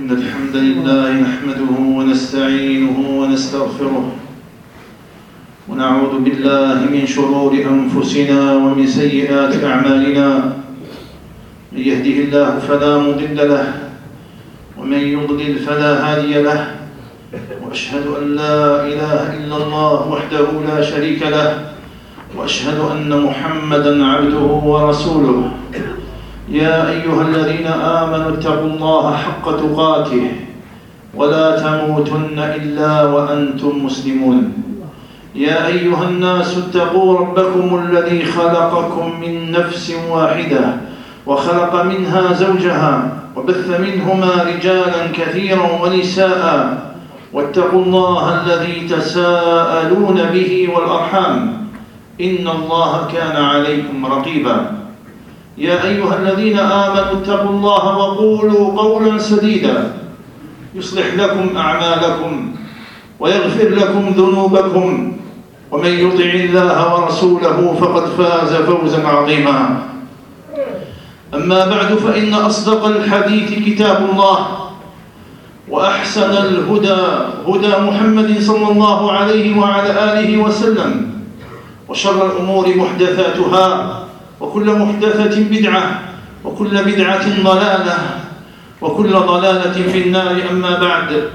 إن الحمد لله نحمده ونستعينه ونستغفره ونعوذ بالله من شرور أنفسنا ومن سيئات أعمالنا. من يهده الله فلا مضل له ومن يضلل فلا هادي له، وأشهد أن لا إله إلا الله وحده لا شريك له، وأشهد أن محمدًا عبده ورسوله. يا أيها الذين آمنوا اتقوا الله حق تقاته ولا تموتن إلا وأنتم مسلمون. يا أيها الناس اتقوا ربكم الذي خلقكم من نفس واحدة وخلق منها زوجها وبث منهما رجالا كثيرا ونساء، واتقوا الله الذي تساءلون به والأرحام إن الله كان عليكم رقيبا. يا أيها الذين آمنوا اتقوا الله وقولوا قولا سديدا يصلح لكم أعمالكم ويغفر لكم ذنوبكم، ومن يطع الله ورسوله فقد فاز فوزا عظيما. أما بعد، فإن أصدق الحديث كتاب الله، وأحسن الهدى هدى محمد صلى الله عليه وعلى آله وسلم، وشر الأمور محدثاتها، وكل محدثة بدعة، وكل بدعة ضلالة، وكل ضلالة في النار. أما بعد،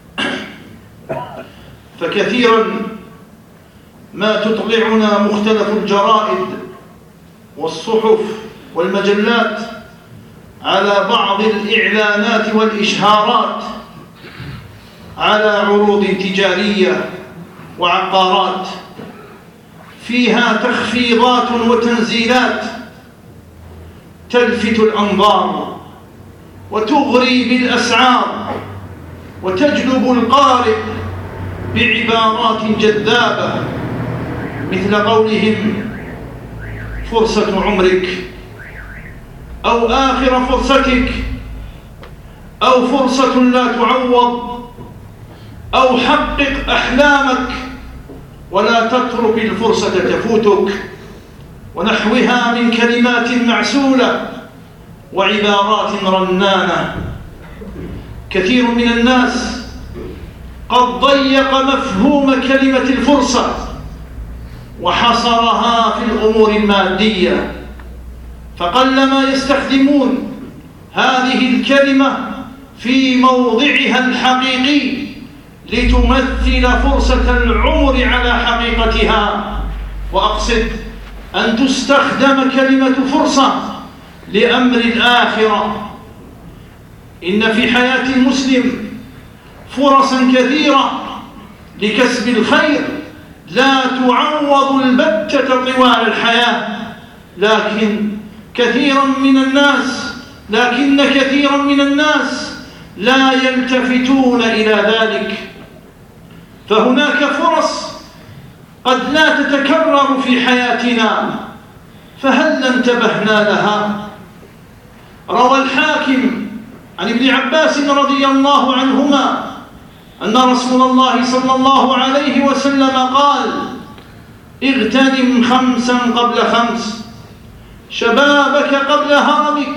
فكثيرا ما تطلعنا مختلف الجرائد والصحف والمجلات على بعض الإعلانات والإشهارات على عروض تجارية وعقارات فيها تخفيضات وتنزيلات تلفت الأنظار وتغري بالأسعار وتجلب القارئ بعبارات جذابة، مثل قولهم فرصة عمرك، أو آخر فرصتك، أو فرصة لا تعوض، أو حقق أحلامك ولا تترك الفرصة تفوتك، ونحوها من كلمات معسولة وعبارات رنانة. كثير من الناس قد ضيق مفهوم كلمة الفرصة وحصرها في الأمور المادية، فقلما يستخدمون هذه الكلمة في موضعها الحقيقي لتمثل فرصة العمر على حقيقتها. وأقصد أن تستخدم كلمة فرصة لأمر الآخرة. إن في حياة المسلم فرصا كثيرة لكسب الخير لا تعوض البتة طوال الحياة، لكن كثيرا من الناس لا يلتفتون إلى ذلك. فهناك فرص قد لا تتكرر في حياتنا، فهل انتبهنا لها؟ روى الحاكم عن ابن عباس رضي الله عنهما أن رسول الله صلى الله عليه وسلم قال: اغتنم 5 قبل 5، شبابك قبل هرمك،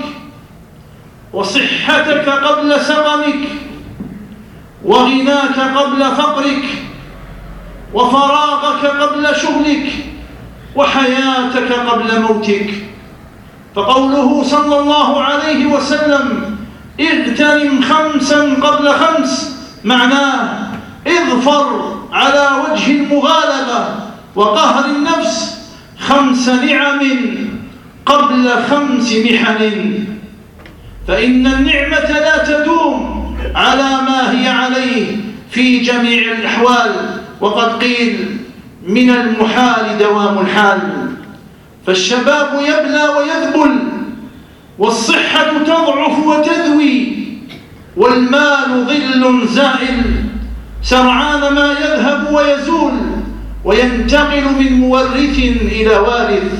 وصحتك قبل سقمك، وغناك قبل فقرك، وفراغك قبل شغلك، وحياتك قبل موتك. فقوله صلى الله عليه وسلم اغتنم 5 قبل 5 معناه اظفر على وجه المغالبة وقهر النفس 5 نعم قبل 5 محن، فإن النعمة لا تدوم على ما هي عليه في جميع الأحوال، وقد قيل من المحال دوام الحال. فالشباب يبلى ويذبل، والصحة تضعف وتذوي، والمال ظل زائل سرعان ما يذهب ويزول، وينتقل من مورث إلى وارث.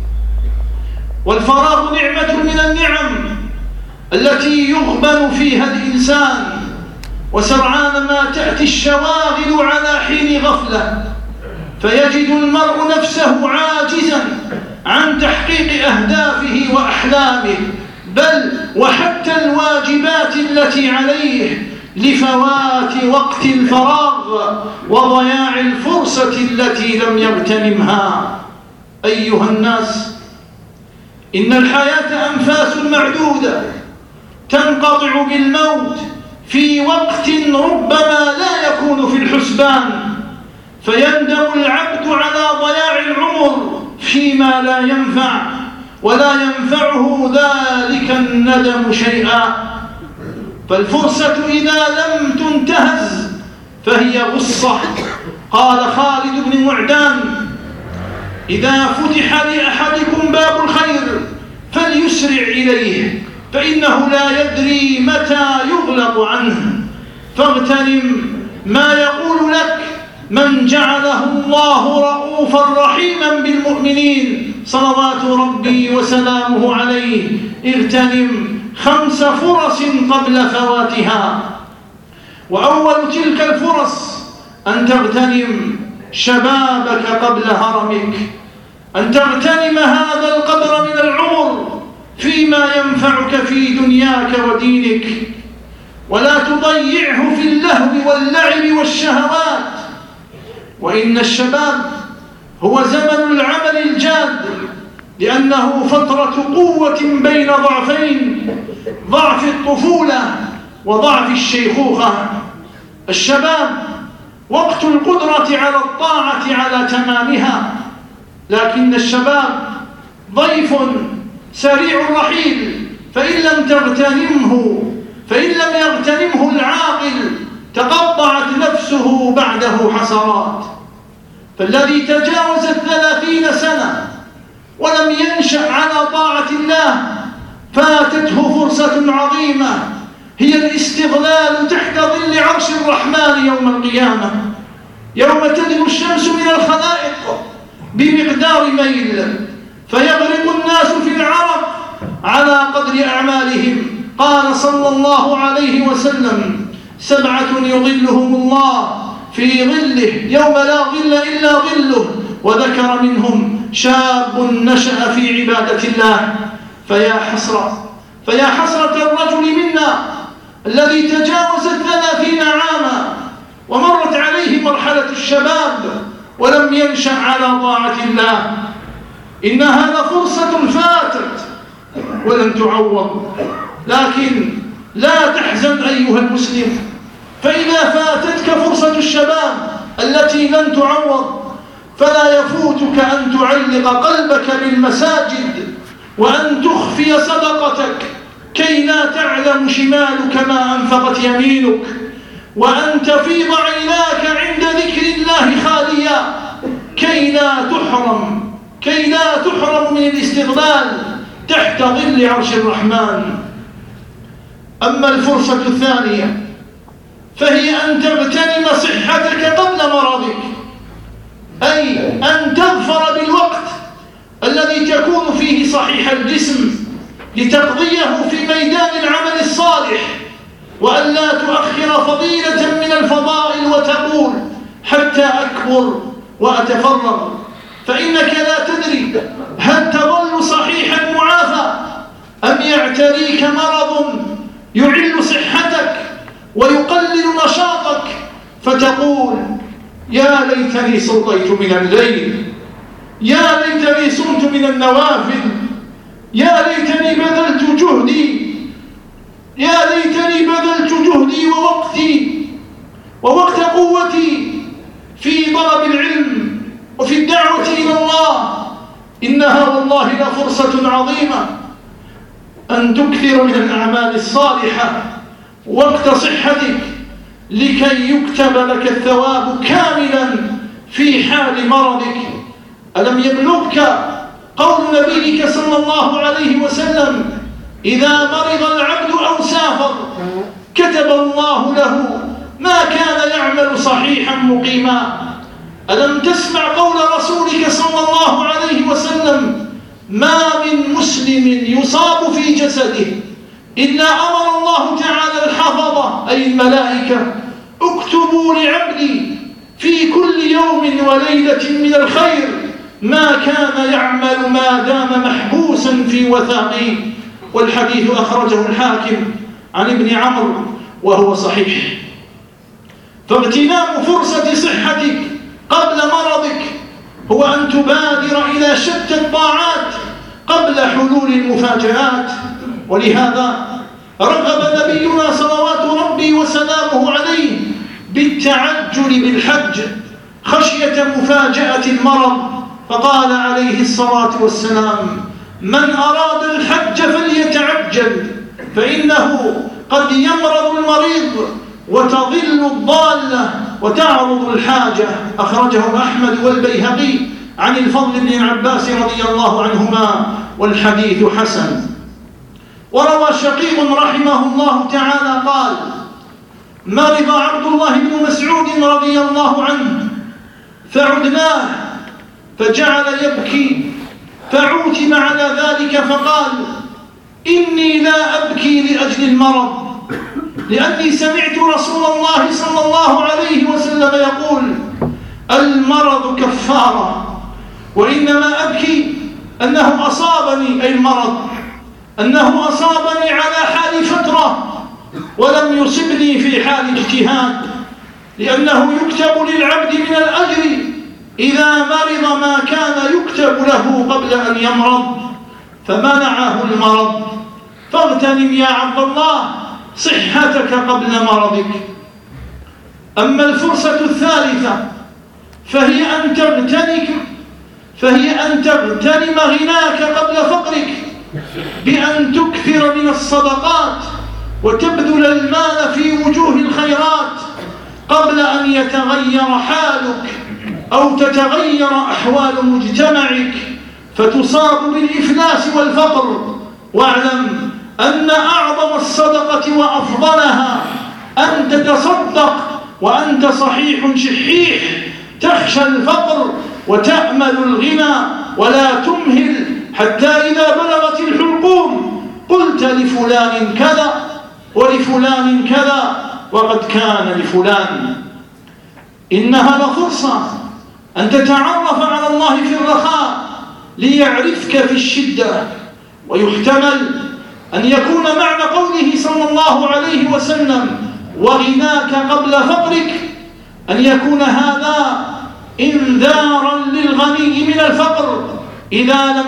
والفراغ نعمة من النعم التي يغبن فيها الإنسان، وسرعان ما تأتي الشواغل على حين غفلة، فيجد المرء نفسه عاجزا عن تحقيق أهدافه وأحلامه، بل وحتى الواجبات التي عليه لفوات وقت الفراغ وضياع الفرصة التي لم يغتنمها. أيها الناس، إن الحياة أنفاس معدودة تنقطع بالموت في وقت ربما لا يكون في الحسبان، فيندم العبد على ضياع العمر فيما لا ينفع، ولا ينفعه ذلك الندم شيئا. فالفرصة إذا لم تنتهز فهي غصة. قال خالد بن معدان: إذا فتح لأحدكم باب الخير فليسرع إليه، فإنه لا يدري متى يغلق عنه. فاغتنم ما يقول لك من جعله الله رؤوفا رحيما بالمؤمنين صلوات ربي وسلامه عليه. اغتنم 5 فرص قبل فواتها. وأول تلك الفرص أن تغتنم شبابك قبل هرمك، أن تغتنم هذا القدر من العمر فيما ينفعك في دنياك ودينك، ولا تضيعه في اللهو واللعب والشهوات. وإن الشباب هو زمن العمل الجاد، لأنه فترة قوة بين ضعفين: ضعف الطفولة وضعف الشيخوخة. الشباب وقت القدرة على الطاعة على تمامها، لكن الشباب ضيف سريع الرحيل، فإن لم يغتنمه العاقل تقطعت نفسه بعده حسرات. فالذي تجاوز 30 سنة ولم ينشأ على طاعة الله فاتته فرصة عظيمة، هي الاستغلال تحت ظل عرش الرحمن يوم القيامة، يوم تدنو الشمس من الخلائق بمقدار ميل، فيغرق الناس في العرق على قدر أعمالهم. قال صلى الله عليه وسلم: 7 يظلهم الله في ظله يوم لا ظل إلا ظله، وذكر منهم شاب نشأ في عبادة الله. فيا حسرة الرجل منا الذي تجاوز 30 عاما ومرت عليه مرحلة الشباب ولم ينشأ على طاعة الله. إنها لفرصة فاتت ولن تعوض، لكن لا تحزن أيها المسلم، فإذا فاتتك فرصة الشباب التي لن تعوض فلا يفوتك أن تعلق قلبك بالمساجد، وأن تخفي صدقتك كي لا تعلم شمالك ما أنفقت يمينك، وأن تفيض عيناك عند ذكر الله خاليا كي لا تحرم من الاستغلال تحت ظل عرش الرحمن. أما الفرصة الثانية فهي أن تغتنم صحتك قبل مرضك، أي أن تظفر بالوقت الذي تكون فيه صحيح الجسم لتقضيه في ميدان العمل الصالح، وأن لا تؤخر فضيلة من الفضائل وتقول حتى أكبر وأتفرغ، فإنك لا تدري هل تظل صحيحا معافى أم يعتريك مرض يعل صحتك ويقلل نشاطك، فتقول: يا ليتني صليت من الليل، يا ليتني صمت من النوافل، يا ليتني بذلت جهدي، يا ليتني بذلت جهدي ووقت قوتي في طلب العلم وفي الدعوة إلى الله. إنها والله لفرصة عظيمة أن تكثر من الأعمال الصالحة وقت صحتك لكي يكتب لك الثواب كاملا في حال مرضك. ألم يبلغك قول نبيك صلى الله عليه وسلم: إذا مرض العبد أو سافر كتب الله له ما كان يعمل صحيحا مقيما. ألم تسمع قول رسولك صلى الله عليه وسلم: ما من مسلم يصاب في جسده إلا أمر الله تعالى الحفظة أي الملائكة: اكتبوا لعبدي في كل يوم وليلة من الخير ما كان يعمل ما دام محبوسا في وثاقي. والحديث أخرجه الحاكم عن ابن عمرو وهو صحيح. فاغتنام فرصة صحتك قبل مرضك هو أن تبادر إلى شتى الطاعات قبل حلول المفاجآت. ولهذا رغب نبينا صلوات ربي وسلامه عليه بالتعجل بالحج خشية مفاجأة المرض، فقال عليه الصلاة والسلام: من أراد الحج فليتعجل فإنه قد يمرض المريض وتضل الضالة وتعرض الحاجة. أخرجه أحمد والبيهقي عن الفضل بن عباس رضي الله عنهما والحديث حسن. وروى شقيق رحمه الله تعالى قال: مرض عبد الله بن مسعود رضي الله عنه فعدناه فجعل يبكي، فعوتب على ذلك فقال: إني لا أبكي لأجل المرض، لأني سمعت رسول الله صلى الله عليه وسلم يقول: المرض كفارة، وإنما أبكي أنه أصابني، أي المرض أنه أصابني على حال فترة ولم يصبني في حال اجتهاد، لأنه يكتب للعبد من الأجر إذا مرض ما كان يكتب له قبل أن يمرض، فمنعه المرض. فاغتنم يا عبد الله صحتك قبل مرضك. أما الفرصة الثالثة فهي أن تغتنم غناك قبل فقرك بأن تكثر من الصدقات وتبذل المال في وجوه الخيرات قبل أن يتغير حالك أو تتغير أحوال مجتمعك فتصاب بالإفلاس والفقر. واعلم أن أعظم الصدقة وأفضلها أن تتصدق وأنت صحيح شحيح، تخشى الفقر وتأمل الغنى ولا تمهل حتى إذا بلغت الحلقوم قلت لفلان كذا ولفلان كذا وقد كان لفلان. إنها لفرصة أن تتعرف على الله في الرخاء ليعرفك في الشدة. ويحتمل أن يكون معنى قوله صلى الله عليه وسلم: وغناك قبل فقرك، أن يكون هذا إنذارا للغني من الفقر إذا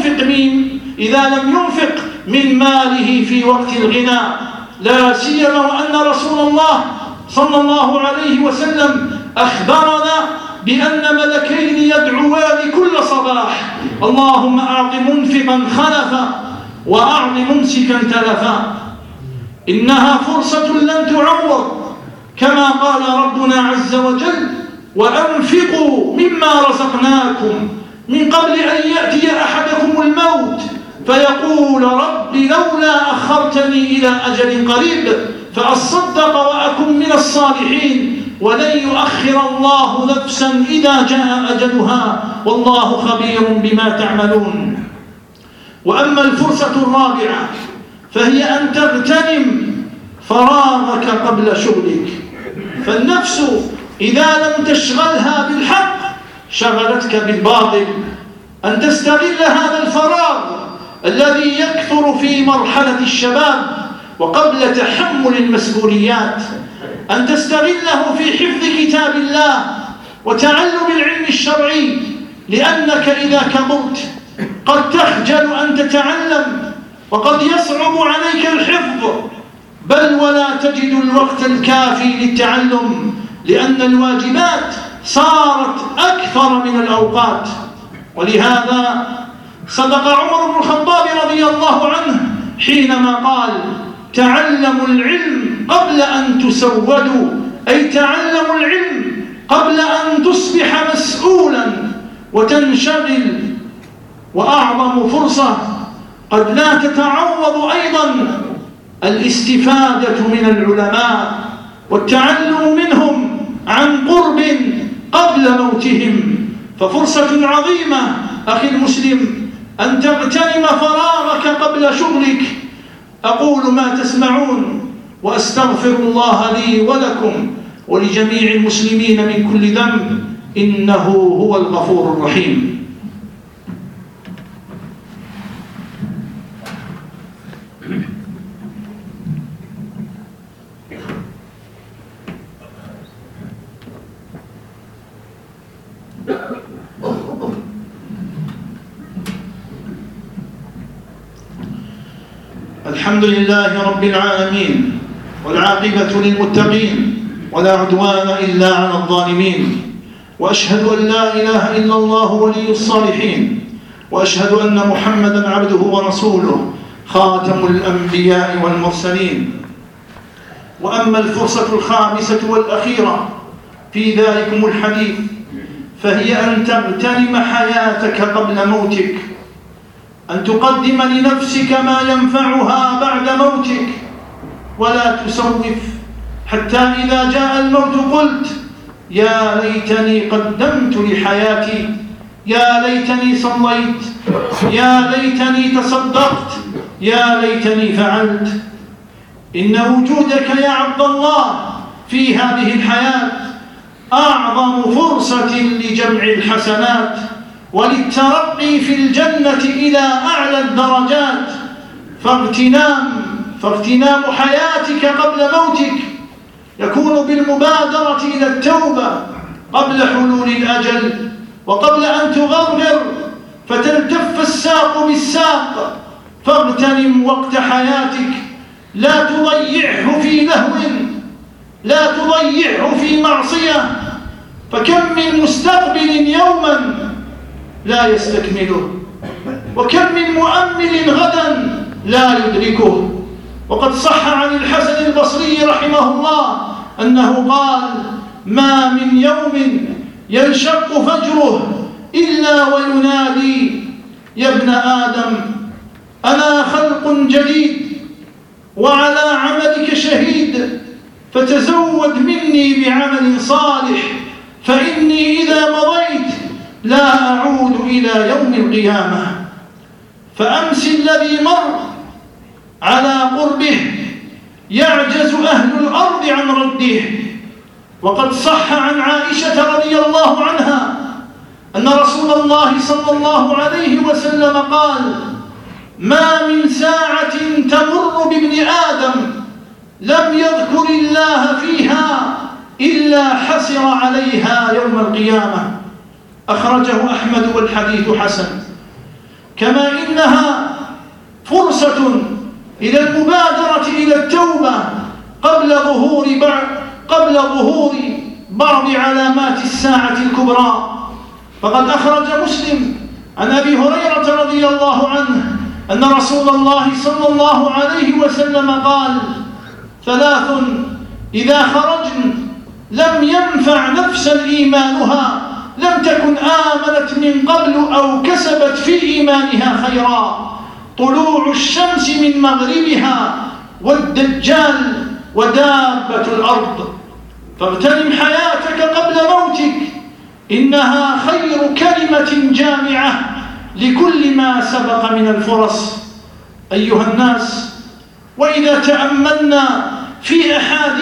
لم ينفق من ماله في وقت الغنى، لا سيما وأن رسول الله صلى الله عليه وسلم أخبرنا بأن ملكين يدعوان كل صباح: اللهم أعط منفقا خلفا وأعط ممسكا تلفا. إنها فرصة لن تعوض، كما قال ربنا عز وجل: وأنفقوا مما رزقناكم من قبل أن يأتي أحدكم الموت فيقول رب لولا أخرتني إلى أجل قريب فأصدق وأكن من الصالحين ولن يؤخر الله نفسا إذا جاء أجلها والله خبير بما تعملون. وأما الفرصة الرابعة فهي أن تغتنم فراغك قبل شغلك. فالنفس إذا لم تشغلها بالحق شغلتك بالباطل. أن تستغل هذا الفراغ الذي يكثر في مرحلة الشباب وقبل تحمل المسؤوليات، أن تستغله في حفظ كتاب الله وتعلم العلم الشرعي، لأنك إذا كبرت قد تخجل أن تتعلم وقد يصعب عليك الحفظ، بل ولا تجد الوقت الكافي للتعلم، لأن الواجبات صارت أكثر من الأوقات. ولهذا صدق عمر بن الخطاب رضي الله عنه حينما قال: تعلموا العلم قبل أن تسودوا، أي تعلموا العلم قبل أن تصبح مسؤولا وتنشغل. وأعظم فرصة قد لا تتعوض أيضا الاستفادة من العلماء والتعلم منهم عن قرب قبل موتهم. ففرصة عظيمة أخي المسلم أن تغتنم فراغك قبل شغلك. أقول ما تسمعون وأستغفر الله لي ولكم ولجميع المسلمين من كل ذنب، إنه هو الغفور الرحيم. الحمد لله رب العالمين، والعاقبة للمتقين، ولا عدوان إلا على الظالمين، وأشهد أن لا إله إلا الله ولي الصالحين، وأشهد أن محمدًا عبده ورسوله خاتم الأنبياء والمرسلين. وأما الفرصة الخامسة والأخيرة في ذلكم الحديث فهي أن تغتنم حياتك قبل موتك، أن تقدم لنفسك ما ينفعها بعد موتك، ولا تسوف حتى إذا جاء الموت قلت يا ليتني قدمت لحياتي، يا ليتني صليت، يا ليتني تصدقت، يا ليتني فعلت. إن وجودك يا عبد الله في هذه الحياة أعظم فرصة لجمع الحسنات وللترقي في الجنة إلى أعلى الدرجات، فاغتنام حياتك قبل موتك يكون بالمبادرة إلى التوبة قبل حلول الأجل، وقبل أن تغرغر فتلتف الساق بالساق. فاغتنم وقت حياتك، لا تضيعه في لهو، لا تضيعه في معصية، فكم من مستقبل يوما لا يستكمله، وكم من مؤمل غدا لا يدركه. وقد صح عن الحسن البصري رحمه الله أنه قال ما من يوم ينشق فجره إلا وينادي يا ابن آدم أنا خلق جديد وعلى عملك شهيد، فتزود مني بعمل صالح فإني إذا مضيت لا أعود إلى يوم القيامة. فأمس الذي مر على قربه يعجز أهل الأرض عن رده. وقد صح عن عائشة رضي الله عنها أن رسول الله صلى الله عليه وسلم قال ما من ساعة تمر بابن آدم لم يذكر الله فيها إلا حسر عليها يوم القيامة. أخرجه أحمد والحديث حسن. كما إنها فرصة إلى المبادرة إلى التوبة قبل ظهور بعض علامات الساعة الكبرى. فقد أخرج مسلم عن أبي هريرة رضي الله عنه أن رسول الله صلى الله عليه وسلم قال ثلاث إذا خرجن لم ينفع نفسا إيمانها لم تكن آمنت من قبل أو كسبت في إيمانها خيرا: طلوع الشمس من مغربها، والدجال، ودابة الأرض. فاغتنم حياتك قبل موتك، إنها خير كلمة جامعة لكل ما سبق من الفرص. أيها الناس، وإذا تأملنا في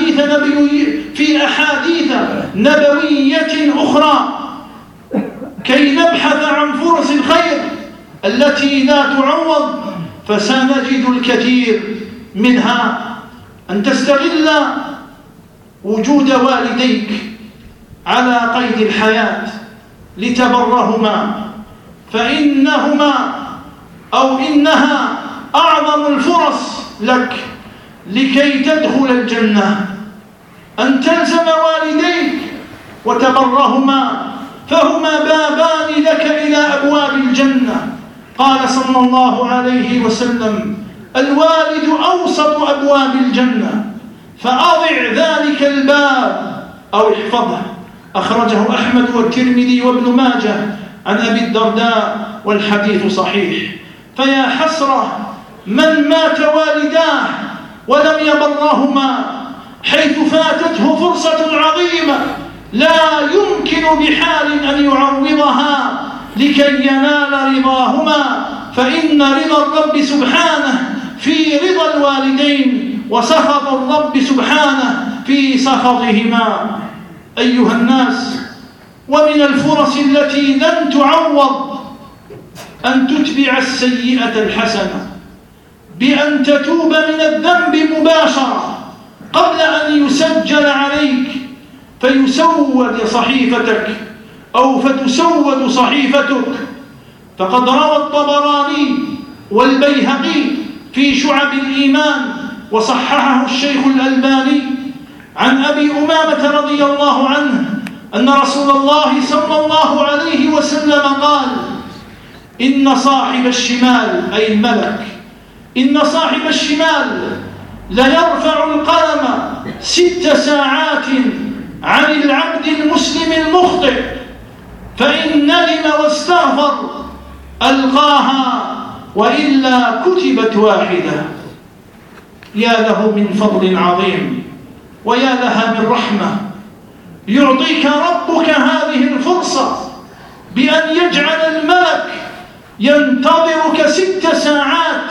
أحاديث نبوية أخرى كي نبحث عن فرص الخير التي لا تعوض، فسنجد الكثير منها. أن تستغل وجود والديك على قيد الحياة لتبرهما، إنها أعظم الفرص لك لكي تدخل الجنة. أن تلزم والديك وتبرهما، فهما بابان لك إلى أبواب الجنة. قال صلى الله عليه وسلم: الوالد أوسط أبواب الجنة، فأضع ذلك الباب أو احفظه. أخرجه أحمد والترمذي وابن ماجه عن أبي الدرداء والحديث صحيح. فيا حسرة من مات والداه ولم يبرهما، حيث فاتته فرصة عظيمة لا يمكن بحال أن يعوضها لكي ينال رضاهما، فإن رضا الرب سبحانه في رضا الوالدين، وسخط الرب سبحانه في سخطهما. أيها الناس، ومن الفرص التي لن تعوض أن تتبع السيئة الحسنة بأن تتوب من الذنب مباشرة قبل أن يسجل عليك فيسود صحيفتك. أو فتسود صحيفتك. فقد روى الطبراني والبيهقي في شعب الإيمان وصححه الشيخ الألباني عن أبي أمامة رضي الله عنه أن رسول الله صلى الله عليه وسلم قال: إن صاحب الشمال، أي الملك، إن صاحب الشمال ليرفع القلم 6 ساعات عن العبد المسلم المخطئ، فإن ندم واستغفر ألقاها وإلا كتبت واحدة. يا له من فضل عظيم ويا لها من رحمة يعطيك ربك هذه الفرصة بأن يجعل الملك ينتظرك 6 ساعات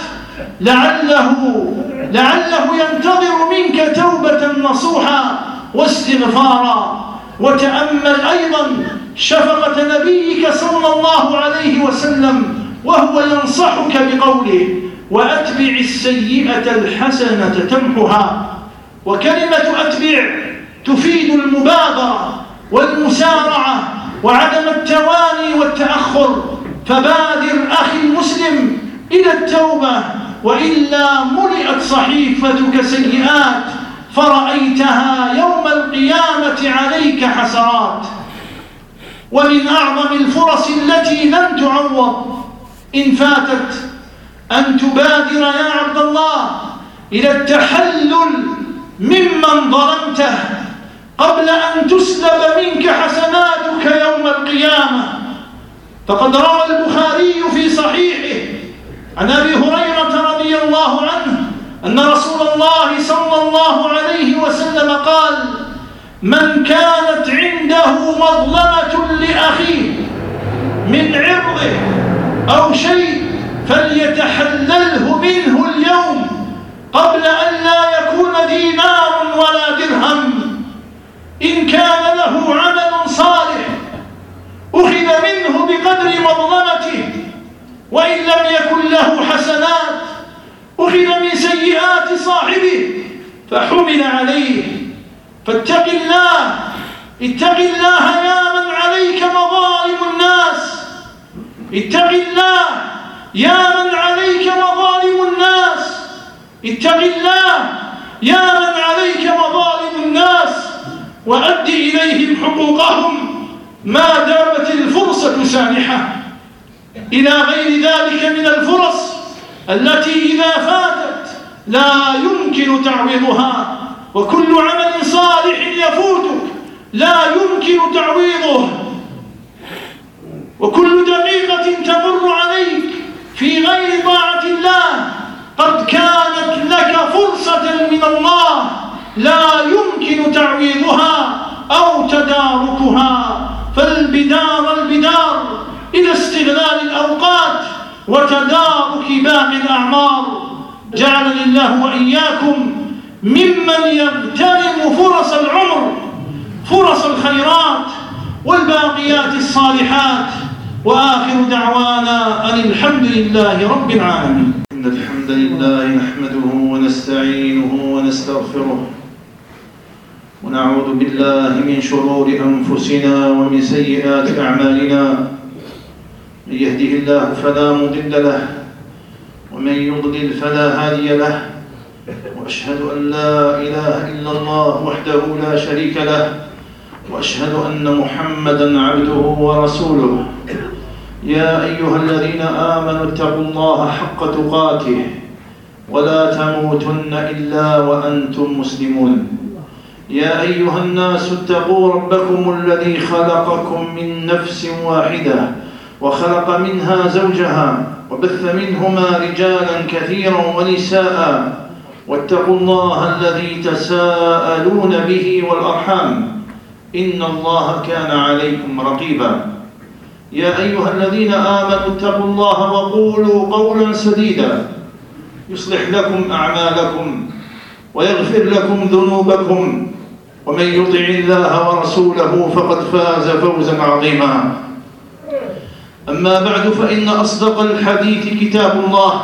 لعله ينتظر منك توبة نصوحا واستغفارا. وتأمل أيضا شفقة نبيك صلى الله عليه وسلم وهو ينصحك بقوله: وأتبع السيئة الحسنة تمحها. وكلمة أتبع تفيد المبادرة والمسارعة وعدم التواني والتأخر. فبادر أخي المسلم إلى التوبة، وإلا ملئت صحيفتك سيئات فرأيتها يوم القيامة عليك حسرات. ومن أعظم الفرص التي لن تعوض إن فاتت أن تبادر يا عبد الله إلى التحلل ممن ظلمته قبل أن تسلب منك حسناتك يوم القيامة. فقد روى البخاري في صحيحه عن أبي هريرة رضي الله عنه أن رسول الله صلى الله عليه وسلم قال: من كانت عنده مظلمة لأخيه من عرضه أو شيء فليتحلله منه اليوم قبل أن لا يكون دينار ولا درهم. إن كان له عمل صالح أخذ منه بقدر مظلمته، وإن لم يكن له حسنات أخذ من سيئات صاحبه فحمل عليه. فاتق الله، اتق الله يا من عليك مظالم الناس، اتق الله يا من عليك مظالم الناس، اتق الله يا من عليك مظالم الناس، وأد إليهم حقوقهم ما دامت الفرصة سانحة، إلى غير ذلك من الفرص التي إذا فاتت لا يمكن تعويضها. وكل عمل صالح يفوتك لا يمكن تعويضه، وكل دقيقة تمر عليك في غير طاعة الله قد كانت لك فرصة من الله لا يمكن تعويضها أو تداركها. فالبدار إلى استغلال الأوقات وتدارك باقي الأعمار. جعلني الله وإياكم ممن يغتنم فرص العمر، فرص الخيرات والباقيات الصالحات. وآخر دعوانا أن الحمد لله رب العالمين. إن الحمد لله نحمده ونستعينه ونستغفره، ونعوذ بالله من شرور أنفسنا ومن سيئات أعمالنا. من يهده الله فلا مضل له، ومن يضلل فلا هادي له. وأشهد أن لا إله إلا الله وحده لا شريك له، وأشهد أن محمدًا عبده ورسوله. يا أيها الذين آمنوا اتقوا الله حق تقاته ولا تموتن إلا وأنتم مسلمون. يا أيها الناس اتقوا ربكم الذي خلقكم من نفس واحدة وخلق منها زوجها وبث منهما رجالا كثيرا ونساء، واتقوا الله الذي تساءلون به والأرحام إن الله كان عليكم رقيبا. يا أيها الذين آمنوا اتقوا الله وقولوا قولا سديدا يصلح لكم أعمالكم ويغفر لكم ذنوبكم، ومن يطع الله ورسوله فقد فاز فوزا عظيما. أما بعد، فإن أصدق الحديث كتاب الله،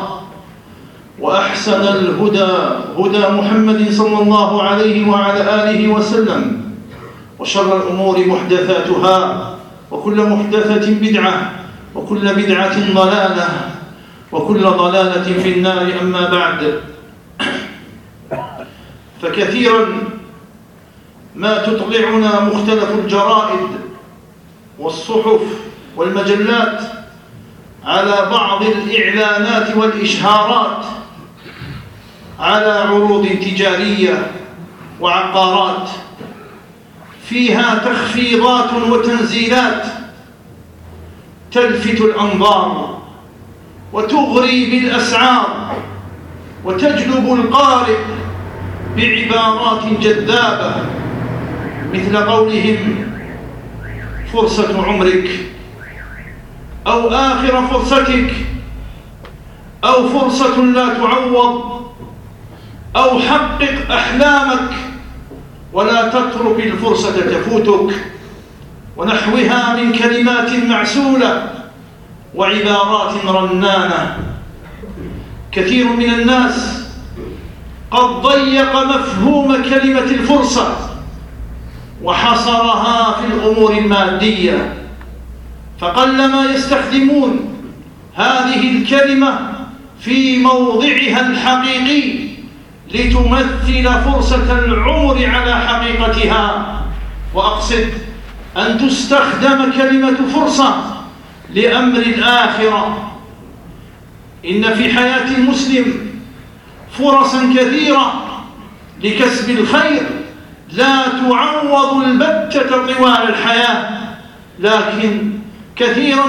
وأحسن الهدى هدى محمد صلى الله عليه وعلى آله وسلم، وشر الأمور محدثاتها، وكل محدثة بدعة، وكل بدعة ضلالة، وكل ضلالة في النار. أما بعد، فكثيرا ما تطلعنا مختلف الجرائد والصحف والمجلات على بعض الإعلانات والإشهارات على عروض تجارية وعقارات فيها تخفيضات وتنزيلات تلفت الأنظار وتغري بالأسعار وتجلب القارئ بعبارات جذابة، مثل قولهم فرصة عمرك، أو آخر فرصتك، أو فرصة لا تعوض، أو حقق أحلامك ولا تترك الفرصة تفوتك، ونحوها من كلمات معسولة وعبارات رنانة. كثير من الناس قد ضيق مفهوم كلمة الفرصة وحصرها في الأمور المادية، فقلما يستخدمون هذه الكلمة في موضعها الحقيقي لتمثل فرصة العمر على حقيقتها. وأقصد أن تستخدم كلمة فرصة لأمر الآخرة. إن في حياة المسلم فرصا كثيرة لكسب الخير لا تعوض البتة طوال الحياة، لكن كثيرا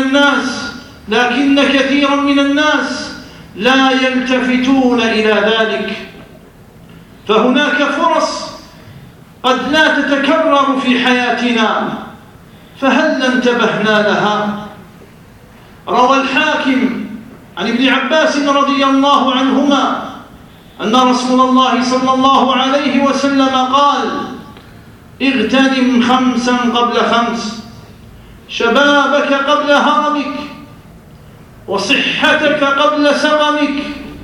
من الناس لا يلتفتون إلى ذلك. فهناك فرص قد لا تتكرر في حياتنا، فهل انتبهنا لها؟ روى الحاكم عن ابن عباس رضي الله عنهما أن رسول الله صلى الله عليه وسلم قال: اغتنم 5 قبل 5، شبابك قبل هرمك، وصحتك قبل سقمك،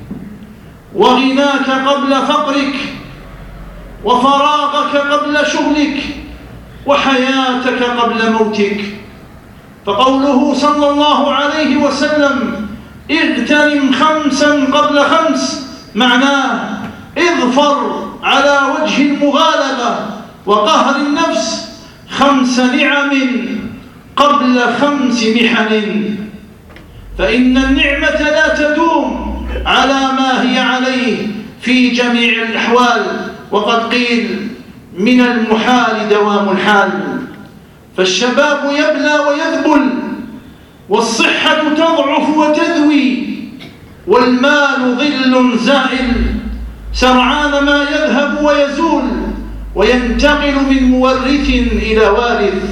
وغناك قبل فقرك، وفراغك قبل شغلك، وحياتك قبل موتك. فقوله صلى الله عليه وسلم اغتنم 5 قبل 5 معناه اظفر على وجه المغالبة وقهر النفس 5 نعم قبل 5 محن، فإن النعمة لا تدوم على ما هي عليه في جميع الأحوال، وقد قيل من المحال دوام الحال. فالشباب يبلى ويذبل، والصحة تضعف وتذوي، والمال ظل زائل سرعان ما يذهب ويزول، وينتقل من مورث إلى وارث.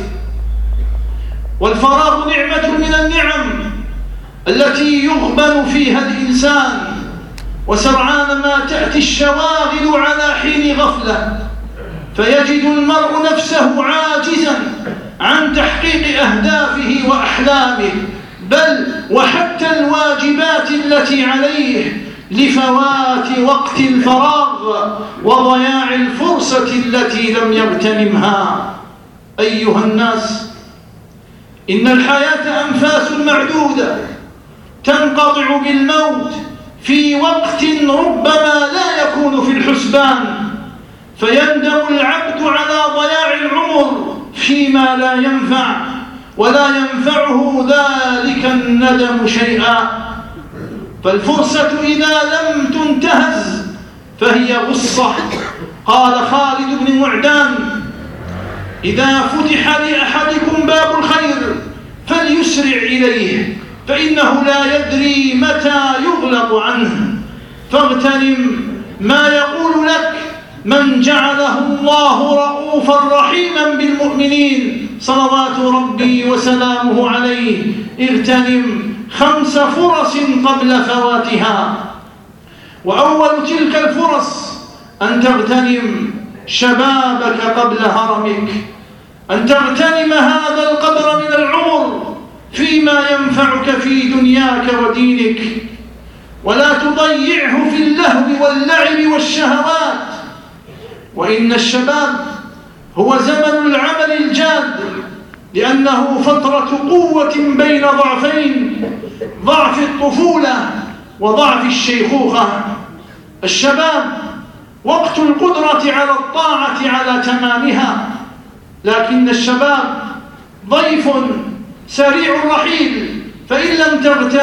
والفراغ نعمة من النعم التي يغبن فيها الإنسان، وسرعان ما تأتي الشواغل على حين غفلة، فيجد المرء نفسه عاجزا عن تحقيق أهدافه وأحلامه، بل وحتى الواجبات التي عليه، لفوات وقت الفراغ وضياع الفرصة التي لم يغتنمها. أيها الناس، إن الحياة أنفاس معدودة تنقطع بالموت في وقت ربما لا يكون في الحسبان، فيندم العبد على ضياع العمر فيما لا ينفع، ولا ينفعه ذلك الندم شيئا. فالفرصة إذا لم تنتهز فهي غصة. قال خالد بن معدان: إذا فتح لأحدكم باب الخير فليسرع إليه، فإنه لا يدري متى يغلق عنه. فاغتنم ما يقول لك من جعله الله رؤوفا رحيما بالمؤمنين صلوات ربي وسلامه عليه. اغتنم 5 فرص قبل فواتها. وأول تلك الفرص أن تغتنم شبابك قبل هرمك، أن تغتنم هذا القدر من العمر فيما ينفعك في دنياك ودينك، ولا تضيعه في اللهو واللعب والشهوات. وإن الشباب هو زمن العمل الجاد لأنه فترة قوة بين ضعفين: ضعف الطفولة وضعف الشيخوخة. الشباب وقت القدرة على الطاعة على تمامها، لكن الشباب ضيف سريع الرحيل، فإن لم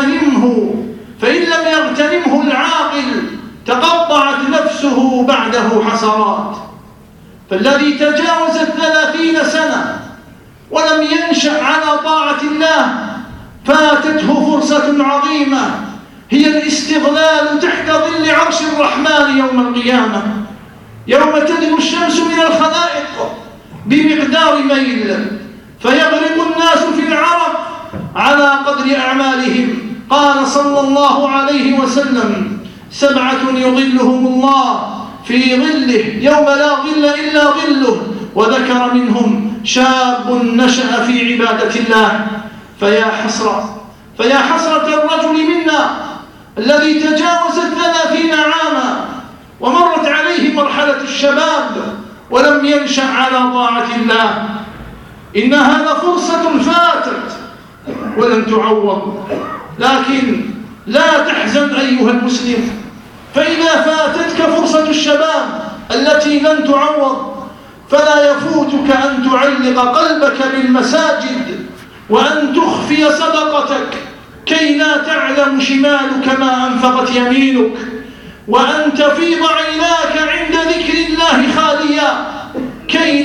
يغتنمه العاقل تقطعت نفسه بعده حسرات. فالذي تجاوز 30 سنة ولم ينشأ على طاعة الله فاتته فرصة عظيمة، هي الاستغلال تحت ظل عرش الرحمن يوم القيامة، يوم تدنو الشمس من الخلائق بمقدار ميل، فيغرق الناس في العرق على قدر أعمالهم. قال صلى الله عليه وسلم: 7 يظلهم الله في ظله يوم لا ظل إلا ظله، وذكر منهم شاب نشأ في عبادة الله. فيا حسرة الرجل منا الذي تجاوز 30 عاما ومرت عليه مرحلة الشباب ولم ينشأ على طاعة الله. إنها لفرصة فاتت ولن تعوض، لكن لا تحزن أيها المسلم، فإذا فاتتك فرصة الشباب التي لن تعوض فلا يفوتك أن تعلق قلبك بالمساجد، وأن تخفي صدقتك كي لا تعلم شمالك ما أنفقت يمينك، وأن تفيض عيناك عند ذكر الله خاليا كي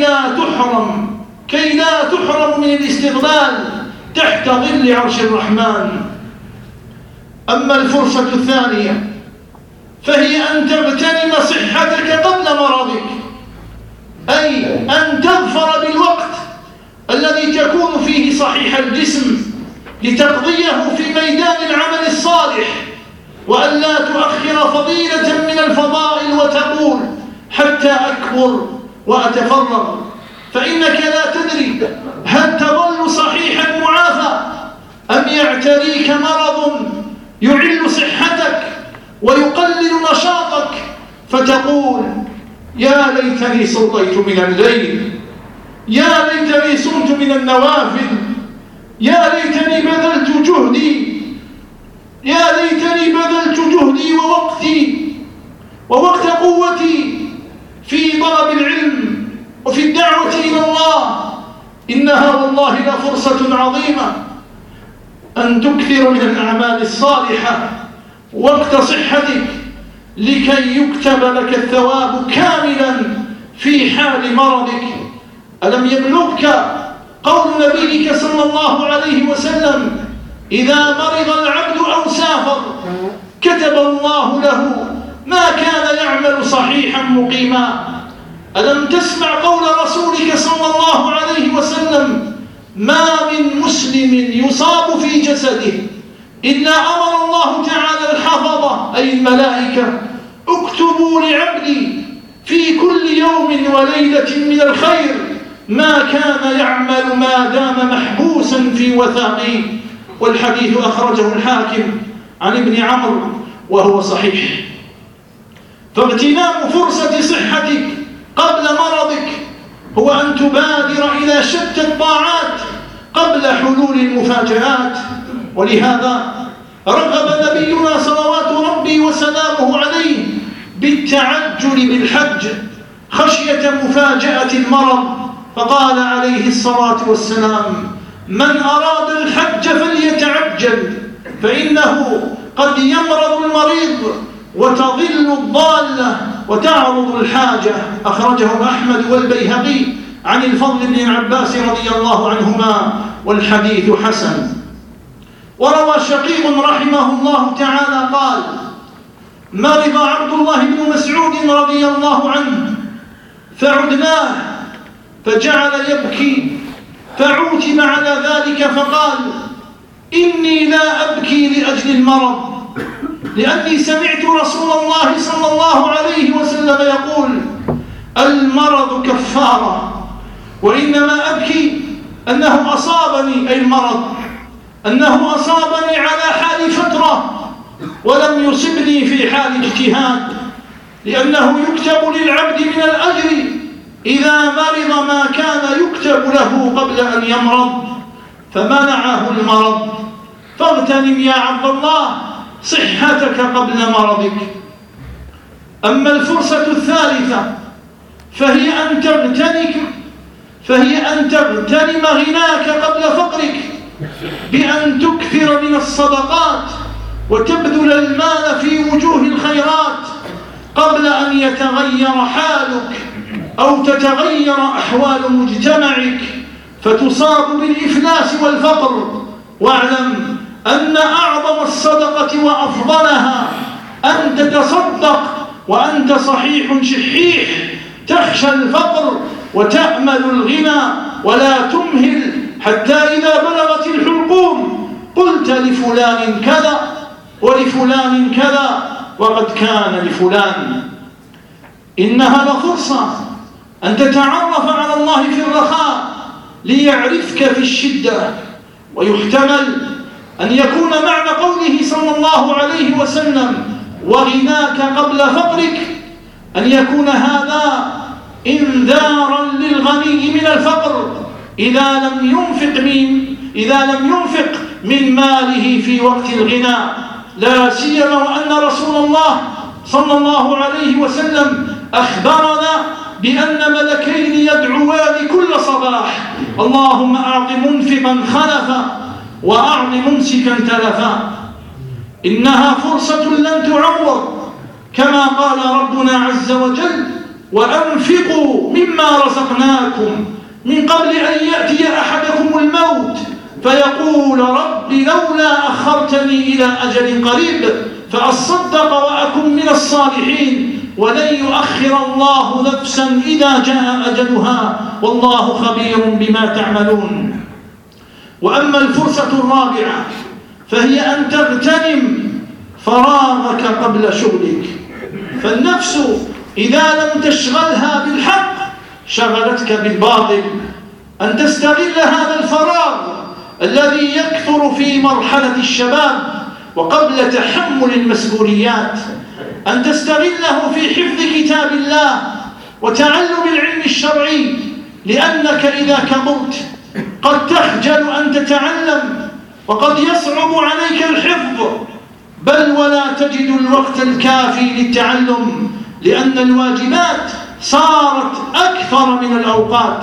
لا تحرم من الاستغلال تحت ظل عرش الرحمن. أما الفرصة الثانية فهي أن تغتنم صحتك قبل مرضك، أي أن تظفر بالوقت الذي تكون فيه صحيح الجسم لتقضيه في ميدان العمل الصالح، وأن لا تؤخر فضيلة من الفضائل وتقول حتى أكبر وأتفرغ، فإنك لا تدري هل تظل صحيحا معافى أم يعتريك مرض يعل صحتك ويقلل نشاطك، فتقول: يا ليتني صليت من الليل، يا ليتني صمت من النوافل، يا ليتني بذلت جهدي، يا ليتني بذلت جهدي ووقت قوتي في طلب العلم وفي الدعوة إلى الله. إنها والله لفرصة عظيمة أن تكثر من الأعمال الصالحة وقت صحتك لكي يكتب لك الثواب كاملا في حال مرضك. ألم يبلغك قول نبيك صلى الله عليه وسلم: إذا مرض العبد أو سافر كتب الله له ما كان يعمل صحيحا مقيما. ألم تسمع قول رسولك صلى الله عليه وسلم: ما من مسلم يصاب في جسده إلا أمر الله تعالى الحفظة أي الملائكة: اكتبوا لعبدي في كل يوم وليلة من الخير ما كان يعمل ما دام محبوسا في وثاقه. والحديث أخرجه الحاكم عن ابن عمرو وهو صحيح. فاغتنام فرصة صحتك قبل مرضك هو أن تبادر إلى شتى الطاعات قبل حلول المفاجآت. ولهذا رغب نبينا صلوات ربي وسلامه عليه بالتعجل بالحج خشية مفاجأة المرض، فقال عليه الصلاة والسلام: من أراد الحج فليتعجل فإنه قد يمرض المريض وتضل الضالة وتعرض الحاجة. أخرجه أحمد والبيهقي عن الفضل بن عباس رضي الله عنهما، والحديث حسن. وروى شقيق رحمه الله تعالى قال: مرض عبد الله بن مسعود رضي الله عنه فعدناه فجعل يبكي، فعوتب على ذلك فقال: إني لا أبكي لأجل المرض، لأني سمعت رسول الله صلى الله عليه وسلم يقول: المرض كفارة، وإنما أبكي أنه أصابني، أي المرض أنه أصابني على حال فترة ولم يصبني في حال اجتهاد، لأنه يكتب للعبد من الأجر إذا مرض ما كان يكتب يكتب له قبل أن يمرض فمنعه المرض. فاغتنم يا عبد الله صحتك قبل مرضك. أما الفرصة الثالثة فهي أن تغتنم غناك قبل فقرك بأن تكثر من الصدقات وتبذل المال في وجوه الخيرات قبل أن يتغير حالك أو تتغير أحوال مجتمعك فتصاب بالإفلاس والفقر. واعلم أن أعظم الصدقة وأفضلها أن تتصدق وأنت صحيح شحيح تخشى الفقر وتأمل الغنى ولا تمهل حتى إذا بلغت الحلقوم قلت لفلان كذا ولفلان كذا وقد كان لفلان. إنها لفرصة أن تتعرف على الله في الرخاء ليعرفك في الشدة. ويحتمل أن يكون معنى قوله صلى الله عليه وسلم وغناك قبل فقرك أن يكون هذا إنذارا للغني من الفقر إذا لم ينفق من ماله في وقت الغنى، لا سيما وأن رسول الله صلى الله عليه وسلم أخبرنا بأن ملكين يدعوان كل صباح اللهم أعط منفقا خلفا وأعط ممسكا تلفا. إنها فرصة لن تعوض كما قال ربنا عز وجل وأنفقوا مما رزقناكم من قبل أن يأتي أحدكم الموت فيقول رب لولا أخرتني إلى أجل قريب فأصدق وأكن من الصالحين ولن يؤخر الله نفسا إذا جاء أجلها والله خبير بما تعملون. وأما الفرصة الرابعة فهي أن تغتنم فراغك قبل شغلك. فالنفس إذا لم تشغلها بالحق شغلتك بالباطل. أن تستغل هذا الفراغ الذي يكثر في مرحلة الشباب وقبل تحمل المسؤوليات، أن تستغله في حفظ كتاب الله وتعلم العلم الشرعي، لأنك إذا كبرت قد تخجل أن تتعلم وقد يصعب عليك الحفظ بل ولا تجد الوقت الكافي للتعلم لأن الواجبات صارت أكثر من الأوقات.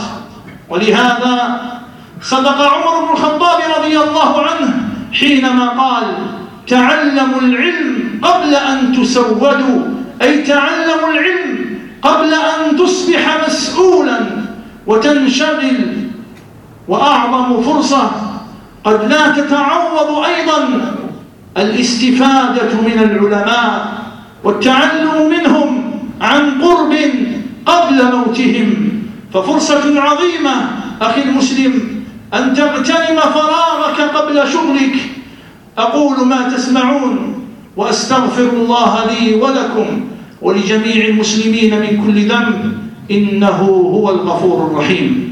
ولهذا صدق عمر بن الخطاب رضي الله عنه حينما قال تعلموا العلم قبل أن تسودوا، أي تعلموا العلم قبل أن تصبح مسؤولا وتنشغل. وأعظم فرصة قد لا تتعوض أيضا الاستفادة من العلماء والتعلم منهم عن قرب قبل موتهم. ففرصة عظيمة أخي المسلم أن تغتنم فراغك قبل شغلك. أقول ما تسمعون وأستغفر الله لي ولكم ولجميع المسلمين من كل ذنب إنه هو الغفور الرحيم.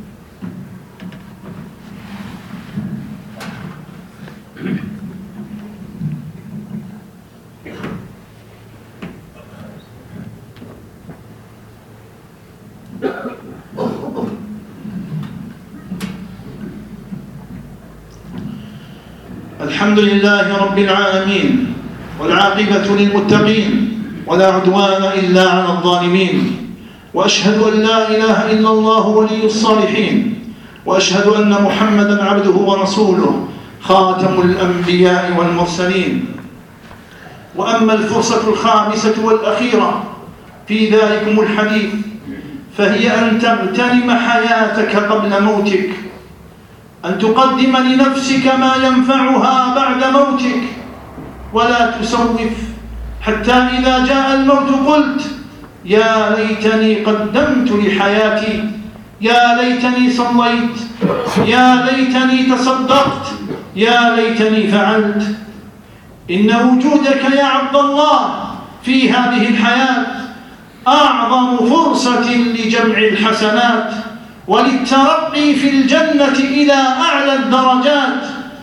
الحمد لله رب العالمين والعاقبة للمتقين ولا عدوان إلا على الظالمين، وأشهد أن لا إله إلا الله ولي الصالحين، وأشهد أن محمدا عبده ورسوله خاتم الأنبياء والمرسلين. وأما الفرصة الخامسة والأخيرة في ذلكم الحديث فهي أن تغتنم حياتك قبل موتك، أن تقدم لنفسك ما ينفعها بعد موتك، ولا تسوف حتى إذا جاء الموت قلت يا ليتني قدمت لحياتي، يا ليتني صليت، يا ليتني تصدقت، يا ليتني فعلت. إن وجودك يا عبد الله في هذه الحياة أعظم فرصة لجمع الحسنات وللترقي في الجنة إلى أعلى الدرجات.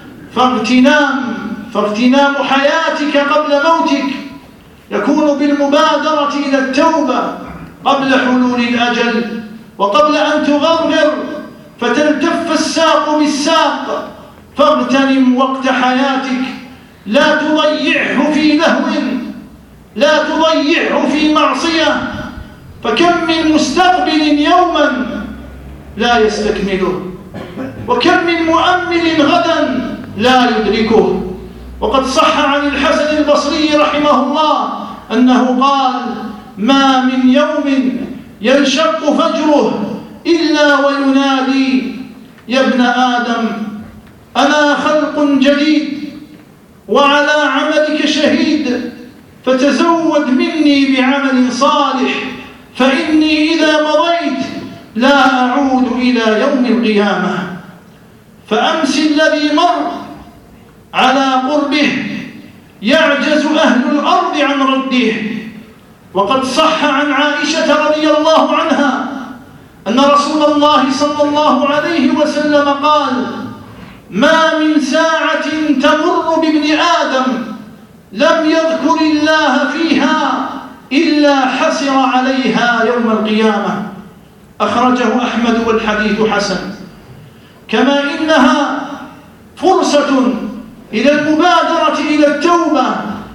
فاغتنام حياتك قبل موتك يكون بالمبادرة إلى التوبة قبل حلول الأجل وقبل أن تغرغر فتلتف الساق بالساق. فاغتنم وقت حياتك، لا تضيعه في لهو، لا تضيعه في معصية، فكم من مستقبل يوما لا يستكمله، وكم من مؤمل غدا لا يدركه. وقد صح عن الحسن البصري رحمه الله أنه قال: ما من يوم ينشق فجره إلا وينادي يا ابن آدم أنا خلق جديد وعلى عملك شهيد، فتزود مني بعمل صالح، فإني إذا مضيت لا أعود إلى يوم القيامة. فأمس الذي مر على قربه يعجز أهل الأرض عن رده. وقد صح عن عائشة رضي الله عنها أن رسول الله صلى الله عليه وسلم قال: ما من ساعة تمر بابن آدم لم يذكر الله فيها إلا حسر عليها يوم القيامة. أخرجه أحمد والحديث حسن. كما إنها فرصة إلى المبادرة إلى التوبة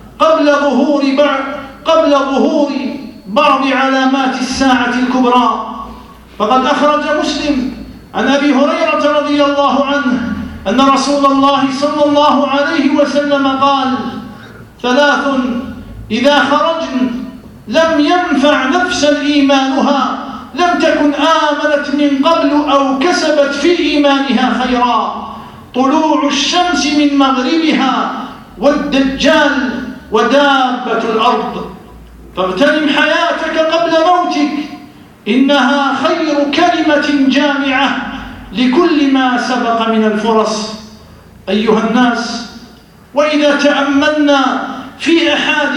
قبل ظهور بعض علامات الساعة الكبرى. فقد أخرج مسلم عن أبي هريرة رضي الله عنه أن رسول الله صلى الله عليه وسلم قال: ثلاث إذا خرجن لم ينفع نفسا إيمانها لم تكن آمنت من قبل أو كسبت في إيمانها خيرا: طلوع الشمس من مغربها، والدجال، ودابة الأرض. فاغتنم حياتك قبل موتك، إنها خير كلمة جامعة لكل ما سبق من الفرص. أيها الناس، وإذا تأملنا في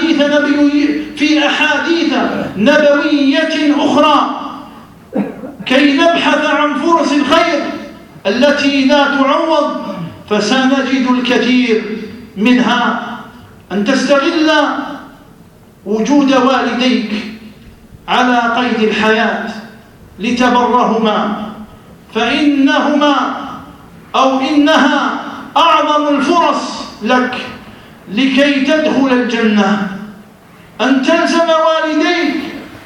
أحاديث نبوية أخرى كي نبحث عن فرص الخير التي لا تعوض، فسنجد الكثير منها. أن تستغل وجود والديك على قيد الحياة لتبرهما، إنها أعظم الفرص لك لكي تدخل الجنة. أن تلزم والديك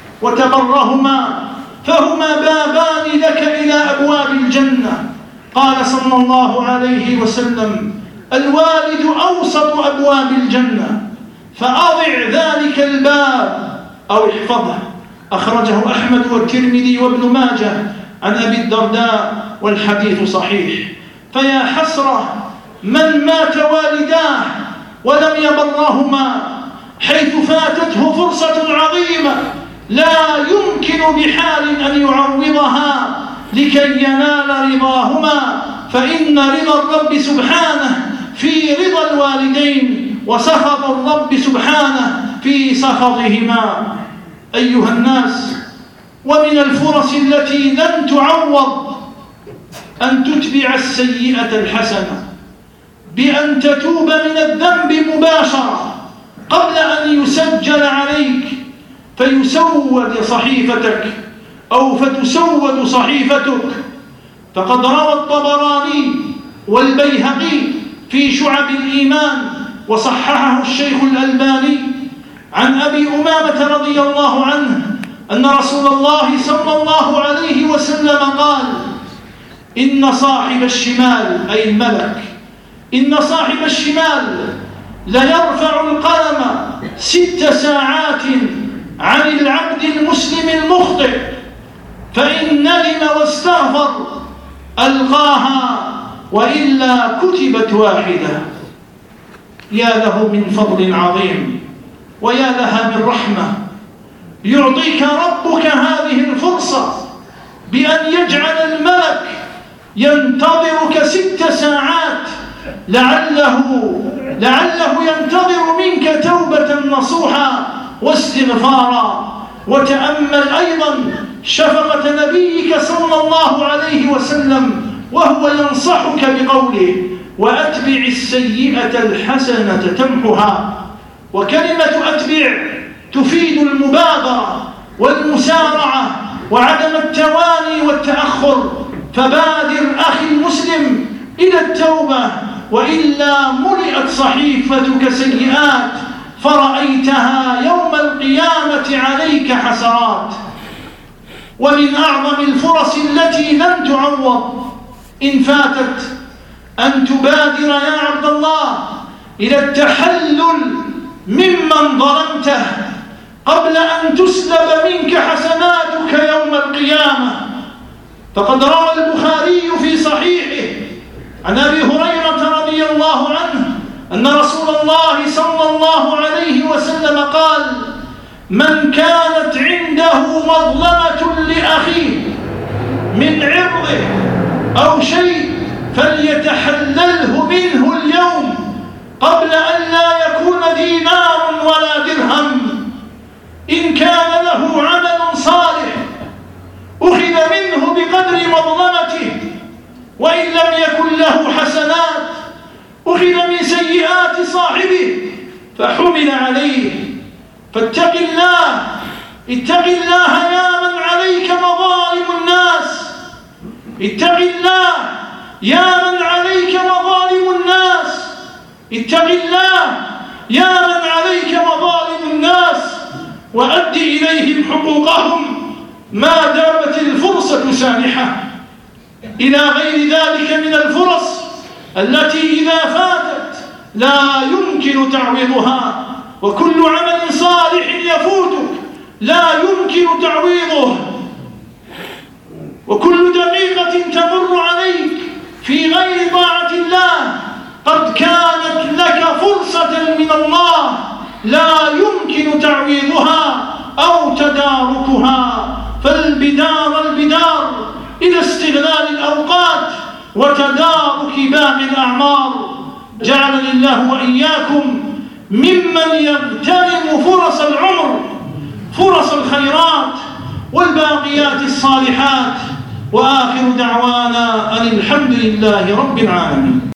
وتبرهما، فهما بابان لك إلى أبواب الجنة. قال صلى الله عليه وسلم: الوالد أوسط أبواب الجنة، فأضع ذلك الباب أو احفظه. أخرجه أحمد والترمذي وابن ماجه عن أبي الدرداء والحديث صحيح. فيا حسرة من مات والداه ولم يبرهما، حيث فاتته فرصة عظيمة لا يمكن بحال أن يعوضها لكي ينال رضاهما، فإن رضا الرب سبحانه في رضا الوالدين، وسخط الرب سبحانه في سخطهما. أيها الناس، ومن الفرص التي لن تعوض أن تتبع السيئة الحسنة بأن تتوب من الذنب مباشرة قبل أن يسجل عليك فيسود صحيفتك أو فتسود صحيفتك. فقد روى الطبراني والبيهقي في شعب الإيمان وصححه الشيخ الألباني عن أبي أمامة رضي الله عنه أن رسول الله صلى الله عليه وسلم قال: إن صاحب الشمال، أي الملك، إن صاحب الشمال ليرفع القلم 6 ساعات عن العبد المسلم المخطئ، فإن ندم واستغفر ألقاها، وإلا كتبت واحدة. يا له من فضل عظيم، ويا لها من رحمة. يعطيك ربك هذه الفرصة بأن يجعل الملك ينتظرك 6 ساعات، لعله ينتظر منك توبة نصوحا واستغفارا. وتأمل أيضا شفقة نبيك صلى الله عليه وسلم وهو ينصحك بقوله: وأتبع السيئة الحسنة تمحها. وكلمة أتبع تفيد المبادرة والمسارعة وعدم التواني والتأخر. فبادر أخي المسلم إلى التوبة، وإلا ملئت صحيفتك سيئات فرأيتها يوم القيامة عليك حسرات. ومن أعظم الفرص التي لن تعوض إن فاتت أن تبادر يا عبد الله إلى التحلل ممن ظلمته قبل أن تسلب منك حسناتك يوم القيامة. فقد روى البخاري في صحيحه عن أبي هريرة رضي الله عنه أن رسول الله صلى الله عليه وسلم قال: من كانت عنده مظلمة لأخيه من عرضه أو شيء فليتحلله منه اليوم قبل أن لا يكون دينار ولا درهم. إن كان له عمل صالح أخذ منه بقدر مظلمته، وإن لم يكن له حسنات أخذ من سيئات صاحبه فحمل عليه. فاتق الله، اتق الله يا من عليك مظالم الناس، اتق الله يا من عليك مظالم الناس، اتق الله يا من عليك مظالم الناس، وأد إليهم حقوقهم ما دامت الفرصة سانحة، إلى غير ذلك من الفرص التي إذا فاتت لا يمكن تعويضها. وكل عمل صالح يفوتك لا يمكن تعويضه، وكل دقيقة تمر عليك في غير طاعة الله قد كانت لك فرصة من الله لا يمكن تعويضها أو تداركها. فالبدار إلى استغلال الأوقات وتدارك باقي الأعمار. جعلني الله وإياكم ممن يغتنم فرص العمر، فرص الخيرات والباقيات الصالحات. وآخر دعوانا أن الحمد لله رب العالمين.